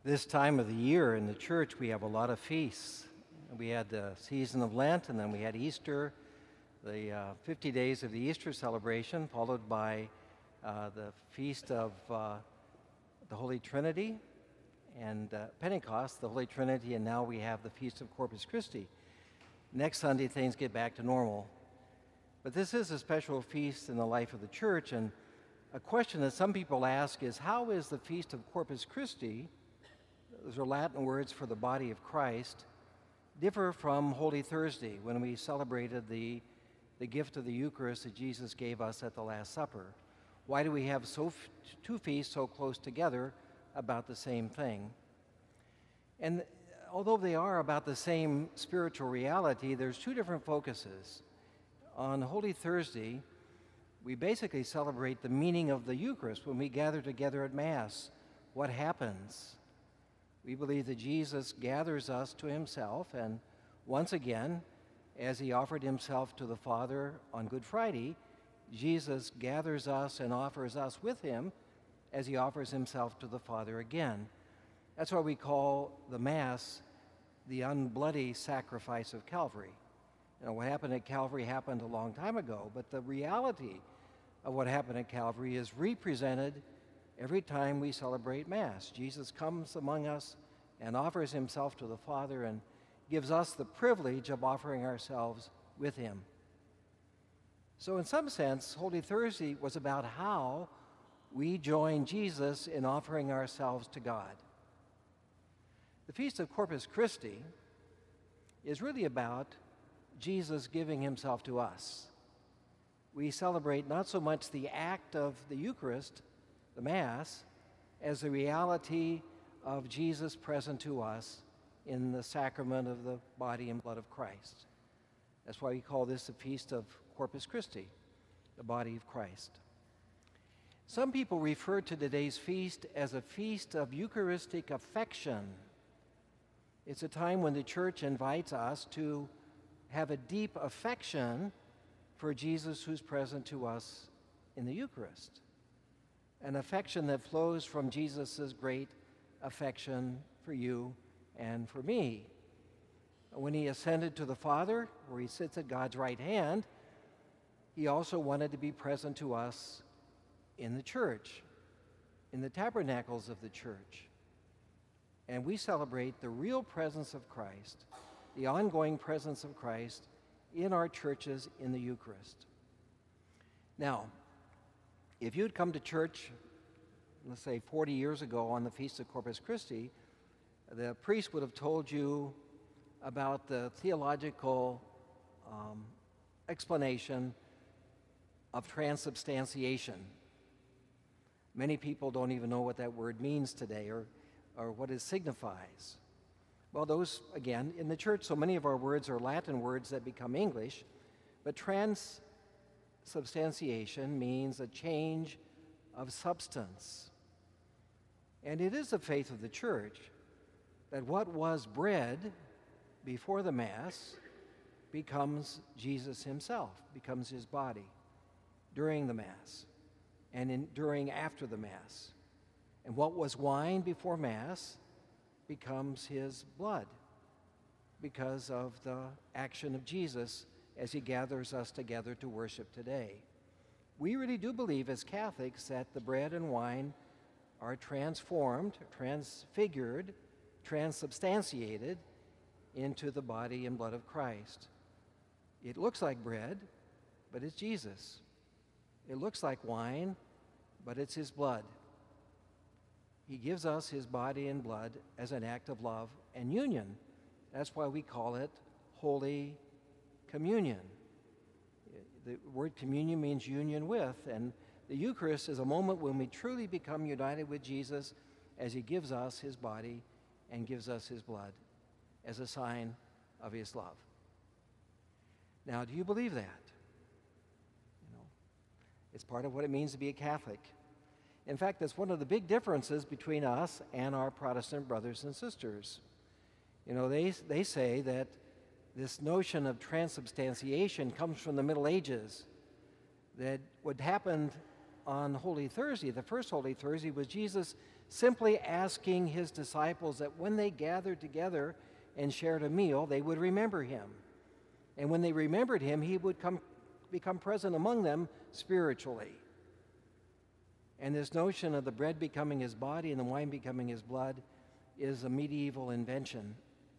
This time of the year in the church, we have a lot of feasts. We had the season of Lent, and then we had Easter, the 50 days of the Easter celebration, followed by the feast of the Holy Trinity, and Pentecost, the Holy Trinity, and now we have the Feast of Corpus Christi. Next Sunday, things get back to normal. But this is a special feast in the life of the church, and a question that some people ask is, how is the Feast of Corpus Christi, those are Latin words for the body of Christ, differ from Holy Thursday when we celebrated the gift of the Eucharist that Jesus gave us at the Last Supper? Why do we have two feasts so close together about the same thing? And although they are about the same spiritual reality, there's two different focuses. On Holy Thursday, we basically celebrate the meaning of the Eucharist when we gather together at Mass. What happens? We believe that Jesus gathers us to himself, and once again, as he offered himself to the Father on Good Friday, Jesus gathers us and offers us with him as he offers himself to the Father again. That's why we call the Mass the unbloody sacrifice of Calvary. You know, what happened at Calvary happened a long time ago, but the reality of what happened at Calvary is represented every time we celebrate Mass. Jesus comes among us and offers himself to the Father and gives us the privilege of offering ourselves with him. So in some sense, Holy Thursday was about how we join Jesus in offering ourselves to God. The Feast of Corpus Christi is really about Jesus giving himself to us. We celebrate not so much the act of the Eucharist, the Mass, as the reality of Jesus present to us in the sacrament of the body and blood of Christ. That's why we call this the Feast of Corpus Christi, the body of Christ. Some people refer to today's feast as a feast of Eucharistic affection. It's a time when the Church invites us to have a deep affection for Jesus who's present to us in the Eucharist. An affection that flows from Jesus' great affection for you and for me. When he ascended to the Father, where he sits at God's right hand, he also wanted to be present to us in the church, in the tabernacles of the church. And we celebrate the real presence of Christ, the ongoing presence of Christ in our churches in the Eucharist. Now, if you'd come to church, let's say 40 years ago on the Feast of Corpus Christi, the priest would have told you about the theological explanation of transubstantiation. Many people don't even know what that word means today or what it signifies. Well, those, again, in the church, so many of our words are Latin words that become English, but transubstantiation means a change of substance. And it is the faith of the church that what was bread before the Mass becomes Jesus himself, becomes his body during the Mass and during after the Mass. And what was wine before Mass becomes his blood because of the action of Jesus as he gathers us together to worship today. We really do believe as Catholics that the bread and wine are transformed, transfigured, transubstantiated into the body and blood of Christ. It looks like bread, but it's Jesus. It looks like wine, but it's his blood. He gives us his body and blood as an act of love and union. That's why we call it Holy Communion. The word communion means union with, and the Eucharist is a moment when we truly become united with Jesus as he gives us his body and gives us his blood as a sign of his love. Now, do you believe that? You know, it's part of what it means to be a Catholic. In fact, that's one of the big differences between us and our Protestant brothers and sisters. You know, they say that this notion of transubstantiation comes from the Middle Ages, that what happened on Holy Thursday, the first Holy Thursday, was Jesus simply asking his disciples that when they gathered together and shared a meal, they would remember him. And when they remembered him, he would become present among them spiritually. And this notion of the bread becoming his body and the wine becoming his blood is a medieval invention.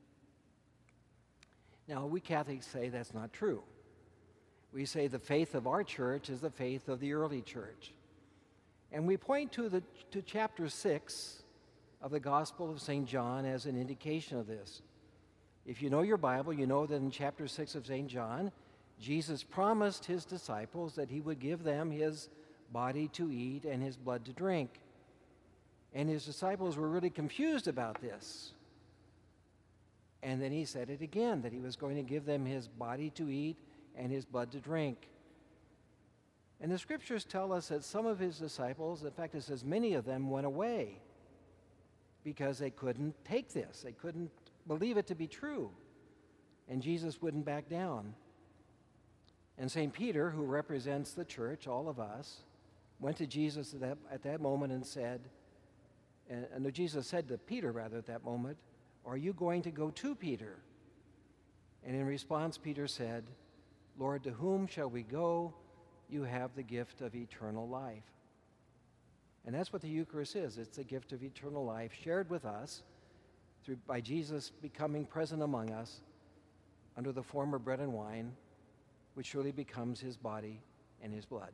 Now, we Catholics say that's not true. We say the faith of our church is the faith of the early church. And we point to chapter 6 of the Gospel of St. John as an indication of this. If you know your Bible, you know that in chapter 6 of St. John, Jesus promised his disciples that he would give them his body to eat and his blood to drink. And his disciples were really confused about this. And then he said it again, that he was going to give them his body to eat and his blood to drink. And the scriptures tell us that some of his disciples, in fact it says many of them, went away because they couldn't take this. They couldn't believe it to be true. And Jesus wouldn't back down. And St. Peter, who represents the church, all of us, went to Jesus at that moment and said, and Jesus said to Peter, rather, at that moment, "Are you going to go to Peter?" And in response, Peter said, "Lord, to whom shall we go? You have the gift of eternal life." And that's what the Eucharist is. It's the gift of eternal life shared with us by Jesus becoming present among us under the form of bread and wine, which surely becomes his body and his blood.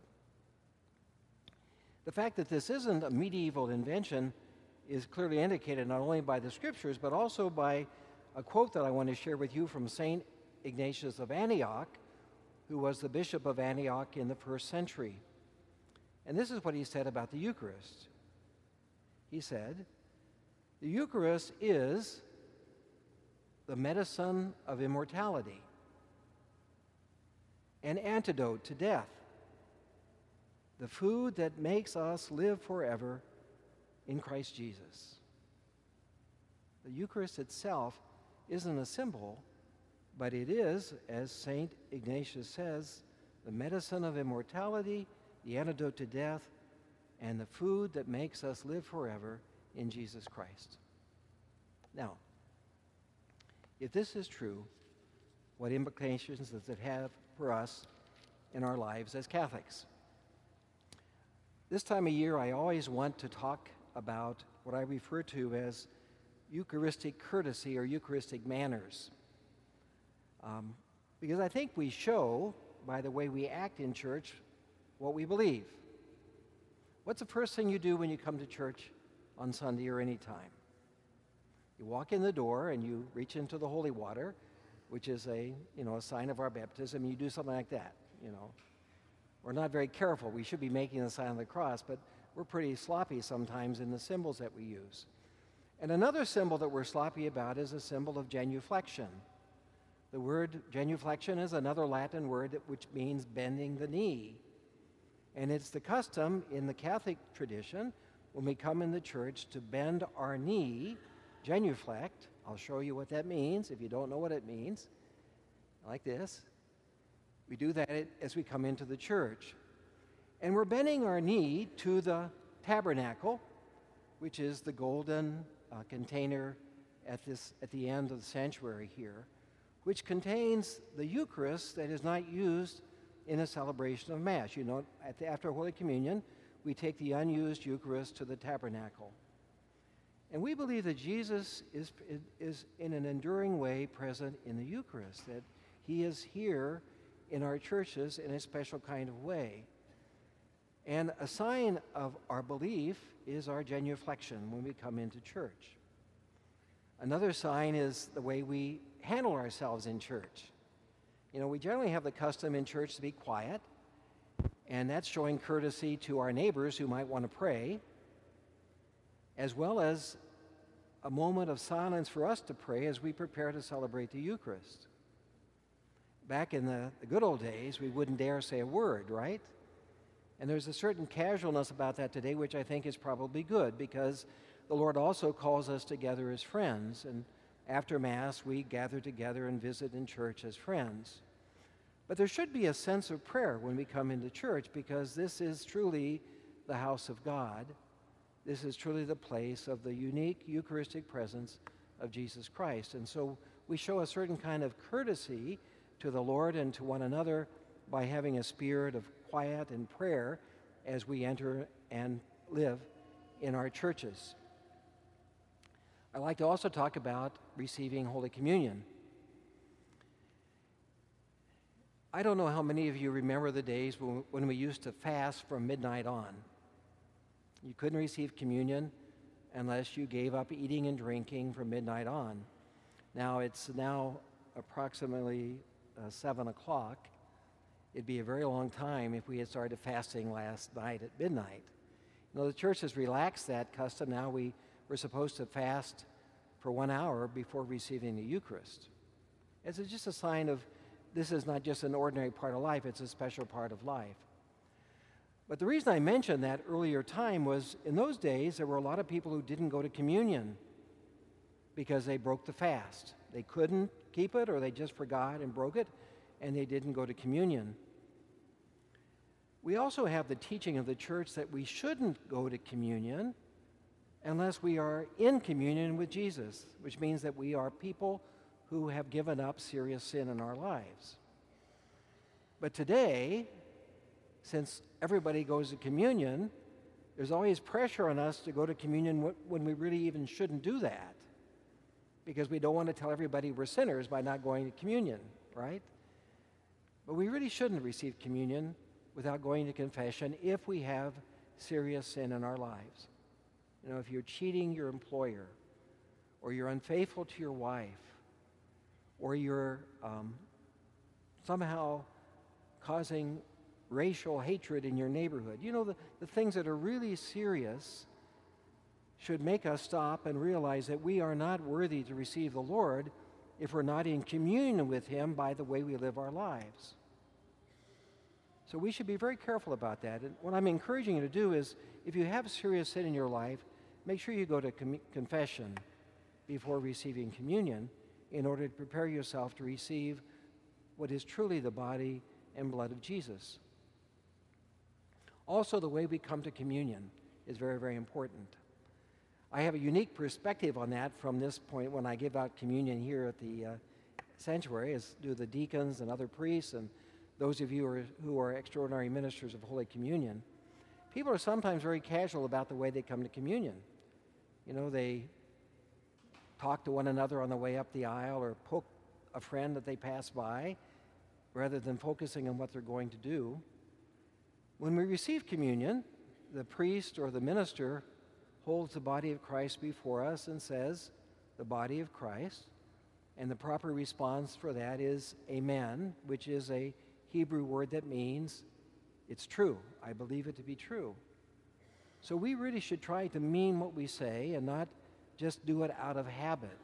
The fact that this isn't a medieval invention is clearly indicated not only by the scriptures, but also by a quote that I want to share with you from St. Ignatius of Antioch, who was the bishop of Antioch in the first century. And this is what he said about the Eucharist. He said, "The Eucharist is the medicine of immortality, an antidote to death, the food that makes us live forever in Christ Jesus." The Eucharist itself isn't a symbol, but it is, as St. Ignatius says, the medicine of immortality, the antidote to death, and the food that makes us live forever in Jesus Christ. Now, if this is true, what implications does it have for us in our lives as Catholics? This time of year, I always want to talk about what I refer to as Eucharistic courtesy or Eucharistic manners. Because I think we show, by the way we act in church, what we believe. What's the first thing you do when you come to church on Sunday or any time? You walk in the door and you reach into the holy water, which is a sign of our baptism. You do something like that, We're not very careful. We should be making the sign of the cross, but we're pretty sloppy sometimes in the symbols that we use. And another symbol that we're sloppy about is a symbol of genuflection. The word genuflection is another Latin word which means bending the knee. And it's the custom in the Catholic tradition when we come in the church to bend our knee, genuflect. I'll show you what that means if you don't know what it means. Like this. We do that as we come into the church. And we're bending our knee to the tabernacle, which is the golden container at the end of the sanctuary here, which contains the Eucharist that is not used in a celebration of Mass. After Holy Communion, we take the unused Eucharist to the tabernacle. And we believe that Jesus is in an enduring way present in the Eucharist, that he is here in our churches in a special kind of way. And a sign of our belief is our genuflection when we come into church. Another sign is the way we handle ourselves in church. We generally have the custom in church to be quiet, and that's showing courtesy to our neighbors who might want to pray, as well as a moment of silence for us to pray as we prepare to celebrate the Eucharist. Back in the good old days, we wouldn't dare say a word, right? And there's a certain casualness about that today, which I think is probably good, because the Lord also calls us together as friends, and after Mass, we gather together and visit in church as friends. But there should be a sense of prayer when we come into church, because this is truly the house of God. this is truly the place of the unique Eucharistic presence of Jesus Christ. And so we show a certain kind of courtesy to the Lord and to one another by having a spirit of quiet and prayer as we enter and live in our churches. I'd like to also talk about receiving Holy Communion. I don't know how many of you remember the days when we used to fast from midnight on. You couldn't receive communion unless you gave up eating and drinking from midnight on. Now it's approximately 7 o'clock. It'd be a very long time if we had started fasting last night at midnight. You know, the church has relaxed that custom. Now we're supposed to fast for 1 hour before receiving the Eucharist. It's just a sign of this is not just an ordinary part of life, it's a special part of life. But the reason I mentioned that earlier time was in those days there were a lot of people who didn't go to communion because they broke the fast. They couldn't keep it or they just forgot and broke it, and they didn't go to communion. We also have the teaching of the church that we shouldn't go to communion unless we are in communion with Jesus, which means that we are people who have given up serious sin in our lives. But today, since everybody goes to communion, there's always pressure on us to go to communion when we really even shouldn't do that, because we don't want to tell everybody we're sinners by not going to communion, right? But we really shouldn't receive communion without going to confession if we have serious sin in our lives. You know, if you're cheating your employer, or you're unfaithful to your wife, or you're somehow causing racial hatred in your neighborhood. You know, the things that are really serious should make us stop and realize that we are not worthy to receive the Lord if we're not in communion with Him by the way we live our lives. So we should be very careful about that. And what I'm encouraging you to do is, if you have serious sin in your life, make sure you go to confession before receiving communion in order to prepare yourself to receive what is truly the body and blood of Jesus. Also, the way we come to communion is very, very important. I have a unique perspective on that from this point when I give out communion here at the sanctuary, as do the deacons and other priests and those of you who are extraordinary ministers of Holy Communion. People are sometimes very casual about the way they come to communion. You know, they talk to one another on the way up the aisle or poke a friend that they pass by rather than focusing on what they're going to do. When we receive communion, the priest or the minister holds the body of Christ before us and says, "The body of Christ," and the proper response for that is amen, which is a Hebrew word that means it's true. I believe it to be true. So we really should try to mean what we say and not just do it out of habit.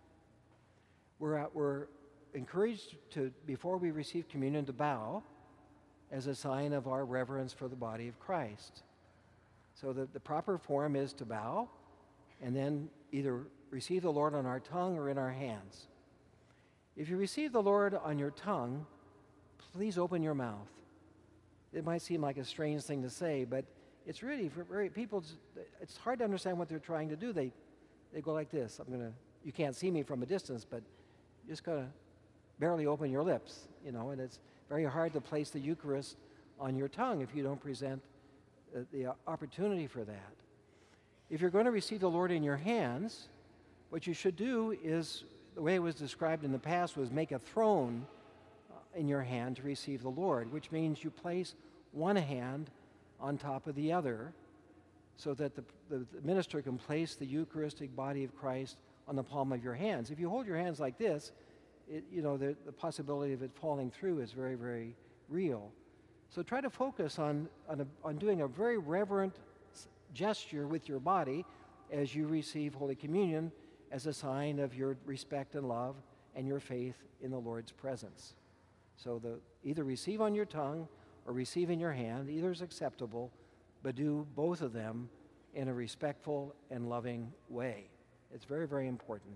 We're encouraged to, before we receive communion, to bow as a sign of our reverence for the body of Christ. So the proper form is to bow and then either receive the Lord on our tongue or in our hands. If you receive the Lord on your tongue, please open your mouth. It might seem like a strange thing to say, but it's really, for very people, it's hard to understand what they're trying to do. They go like this. You can't see me from a distance, but you're just gonna barely open your lips, you know, and it's very hard to place the Eucharist on your tongue if you don't present the opportunity for that. If you're going to receive the Lord in your hands, what you should do is, the way it was described in the past, was make a throne in your hand to receive the Lord, which means you place one hand on top of the other so that the minister can place the Eucharistic body of Christ on the palm of your hands. If you hold your hands like this, the possibility of it falling through is very, very real. So try to focus on doing a very reverent gesture with your body as you receive Holy Communion as a sign of your respect and love and your faith in the Lord's presence. So either receive on your tongue or receive in your hand, either is acceptable, but do both of them in a respectful and loving way. It's very, very important.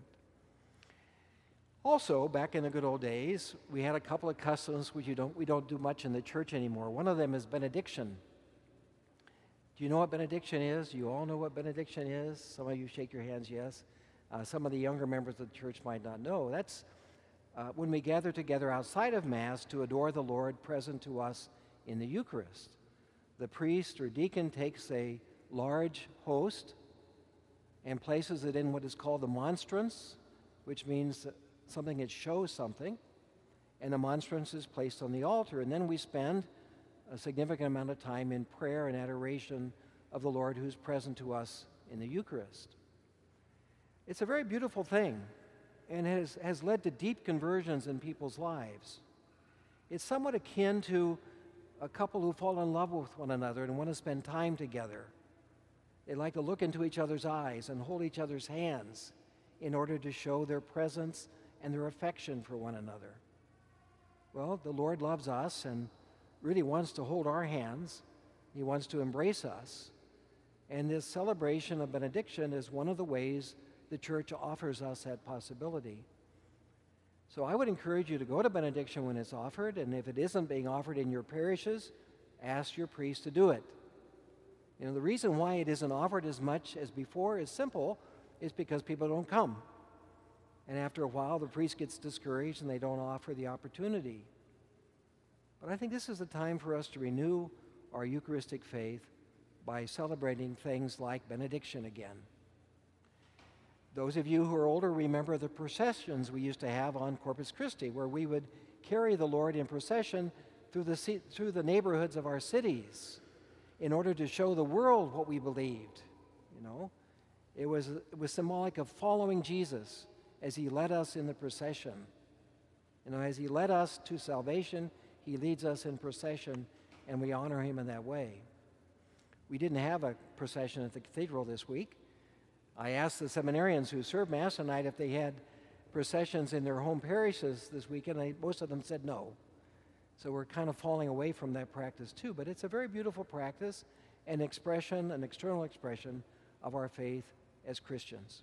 Also, back in the good old days, we had a couple of customs which we don't do much in the church anymore. One of them is benediction. Do you know what benediction is? Do you all know what benediction is? Some of you shake your hands, yes. Some of the younger members of the church might not know. That's when we gather together outside of Mass to adore the Lord present to us in the Eucharist. The priest or deacon takes a large host and places it in what is called the monstrance, which means something that shows something. And the monstrance is placed on the altar. And then we spend a significant amount of time in prayer and adoration of the Lord who's present to us in the Eucharist. It's a very beautiful thing and has led to deep conversions in people's lives. It's somewhat akin to a couple who fall in love with one another and want to spend time together. They like to look into each other's eyes and hold each other's hands in order to show their presence and their affection for one another. Well, the Lord loves us and really wants to hold our hands. He wants to embrace us. And this celebration of benediction is one of the ways the church offers us that possibility. So I would encourage you to go to benediction when it's offered, and if it isn't being offered in your parishes, ask your priest to do it. You know, the reason why it isn't offered as much as before is simple. It's because people don't come. And after a while, the priest gets discouraged and they don't offer the opportunity. But I think this is the time for us to renew our Eucharistic faith by celebrating things like benediction again. Those of you who are older remember the processions we used to have on Corpus Christi, where we would carry the Lord in procession through the neighborhoods of our cities in order to show the world what we believed. You know, it was symbolic of following Jesus as he led us in the procession. You know, as he led us to salvation, he leads us in procession, and we honor him in that way. We didn't have a procession at the cathedral this week. I asked the seminarians who served Mass tonight if they had processions in their home parishes this weekend. Most of them said no. So we're kind of falling away from that practice too. But it's a very beautiful practice, an expression, an external expression of our faith as Christians.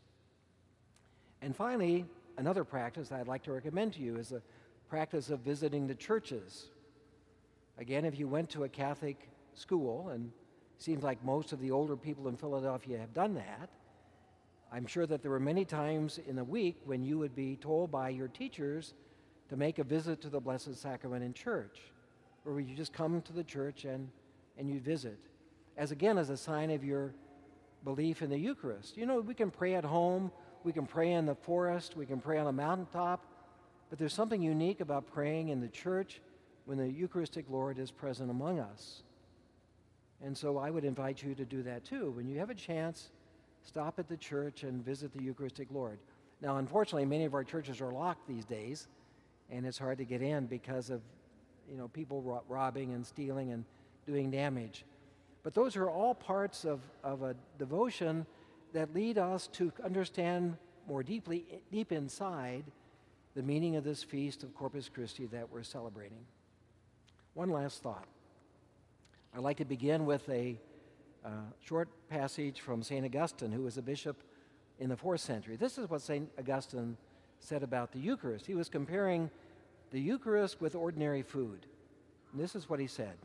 And finally, another practice I'd like to recommend to you is the practice of visiting the churches. Again, if you went to a Catholic school, and it seems like most of the older people in Philadelphia have done that, I'm sure that there were many times in the week when you would be told by your teachers to make a visit to the Blessed Sacrament in church, where you just come to the church and you visit, as a sign of your belief in the Eucharist. You know, we can pray at home, we can pray in the forest, we can pray on a mountaintop, but there's something unique about praying in the church when the Eucharistic Lord is present among us. And so I would invite you to do that too. When you have a chance, stop at the church and visit the Eucharistic Lord. Now, unfortunately, many of our churches are locked these days, and it's hard to get in because of, you know, people robbing and stealing and doing damage. But those are all parts of a devotion that lead us to understand more deep inside, the meaning of this feast of Corpus Christi that we're celebrating. One last thought. I'd like to begin with a short passage from St. Augustine, who was a bishop in the 4th century. This is what St. Augustine said about the Eucharist. He was comparing the Eucharist with ordinary food. And this is what he said.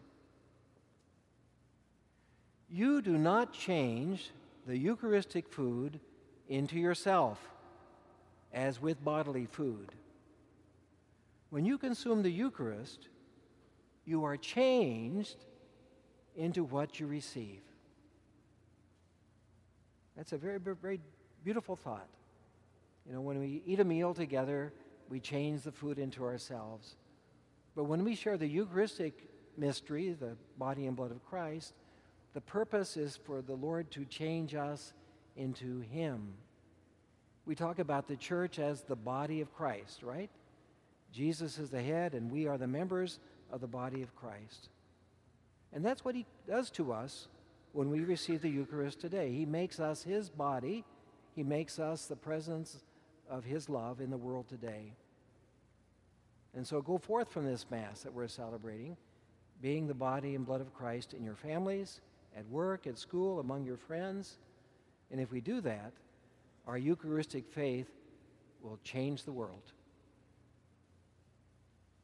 You do not change the Eucharistic food into yourself, as with bodily food. When you consume the Eucharist, you are changed into what you receive. That's a very, very beautiful thought. You know, when we eat a meal together, we change the food into ourselves. But when we share the Eucharistic mystery, the body and blood of Christ, the purpose is for the Lord to change us into him. We talk about the church as the body of Christ, right? Jesus is the head, and we are the members of the body of Christ. And that's what he does to us when we receive the Eucharist today. He makes us his body. He makes us the presence of his love in the world today. And so go forth from this Mass that we're celebrating, being the body and blood of Christ in your families, at work, at school, among your friends. And if we do that, our Eucharistic faith will change the world.